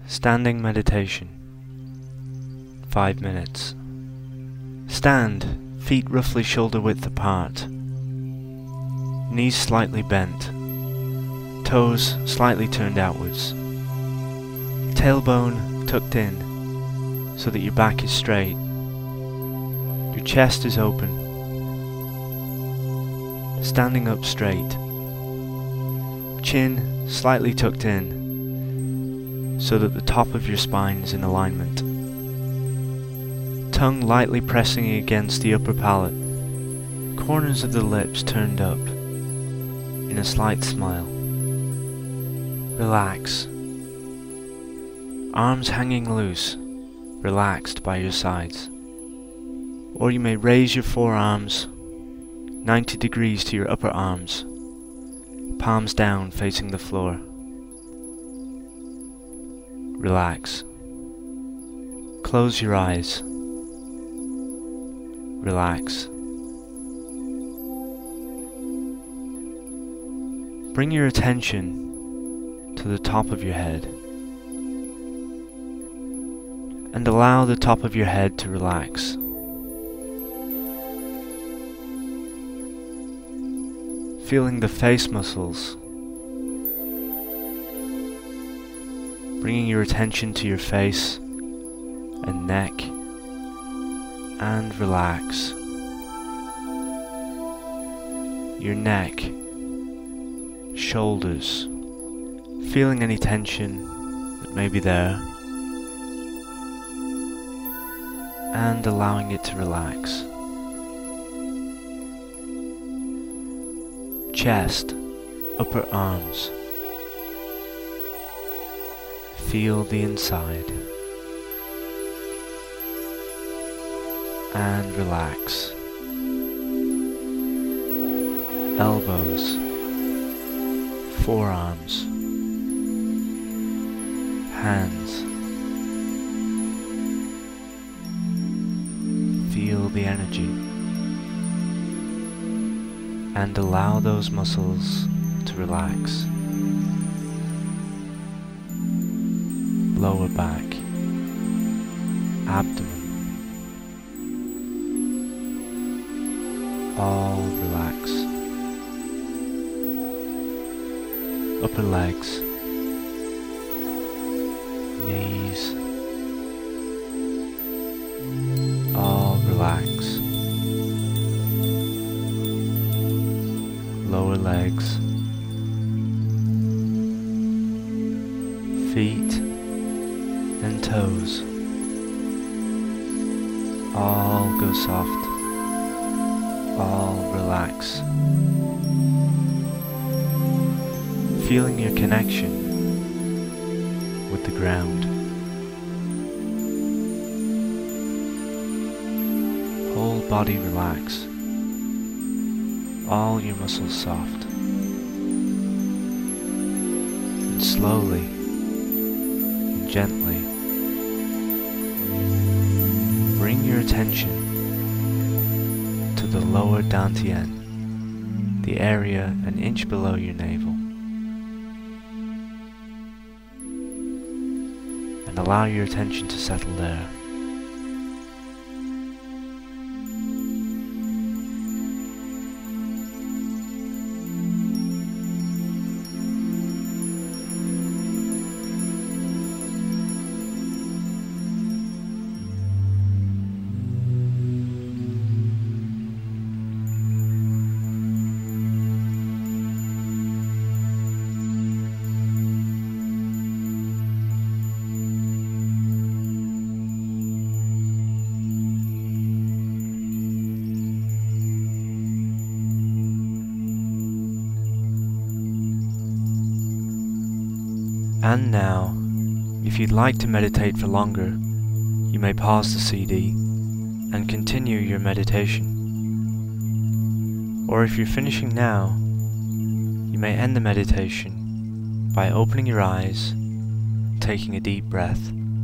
Standing meditation. 5 minutes. Stand, feet roughly shoulder width apart. Knees slightly bent. Toes slightly turned outwards. Tailbone tucked in so that your back is straight. Your chest is open. Standing up straight. Chin slightly tucked in so that the top of your spine is in alignment. Tongue lightly pressing against the upper palate. Corners of the lips turned up in a slight smile. Relax. Arms hanging loose, relaxed by your sides. Or you may raise your forearms 90 degrees to your upper arms, palms down facing the floor. Relax. Close your eyes. Relax. Bring your attention to the top of your head and allow the top of your head to relax. Feeling the face muscles, bringing your attention to your face and neck, and relax. Your neck, shoulders, feeling any tension that may be there, and allowing it to relax. Chest, upper arms. Feel the inside. And relax. Elbows, forearms, hands. Feel the energy. And allow those muscles to relax. Lower back, abdomen, all relax. Upper legs, knees, all relax. Lower legs, feet and toes, all go soft, all relax. Feeling your connection with the ground. Whole body relax, all your muscles soft. And slowly and gently bring your attention to the lower dantian, the area an inch below your navel. And allow your attention to settle there. And now, if you'd like to meditate for longer, you may pause the CD and continue your meditation. Or if you're finishing now, you may end the meditation by opening your eyes, taking a deep breath.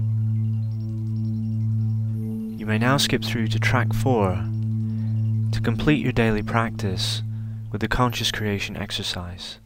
You may now skip through to track 4 to complete your daily practice with the conscious creation exercise.